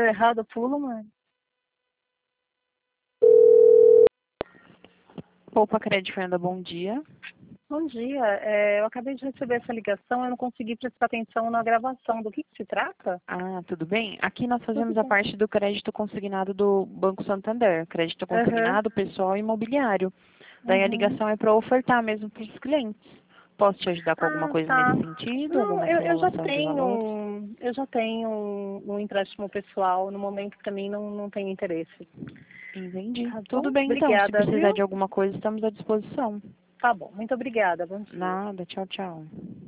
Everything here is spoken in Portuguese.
deu errado, eu pulo, mãe. Poupa Crédito Fernanda, bom dia. Bom dia. Eu acabei de receber essa ligação, eu não consegui prestar atenção na gravação. Do que se trata? Ah, tudo bem? Aqui nós Tudo fazemos a bem. parte do crédito consignado do Banco Santander, crédito Aham. consignado pessoal e imobiliário. Daí a Uhum. ligação é para ofertar mesmo para os clientes. Posso te ajudar com alguma Ah, coisa nesse tá. sentido? Não, Alguma eu já simulação de tenho, valores? eu já tenho um empréstimo pessoal. No momento, para mim, não tem interesse. Entendi. Tá Tudo bom? bem então. Se Obrigada, precisar viu? de alguma coisa, estamos à disposição. Tá bom. Muito obrigada. Bom dia. Nada. Tchau, tchau.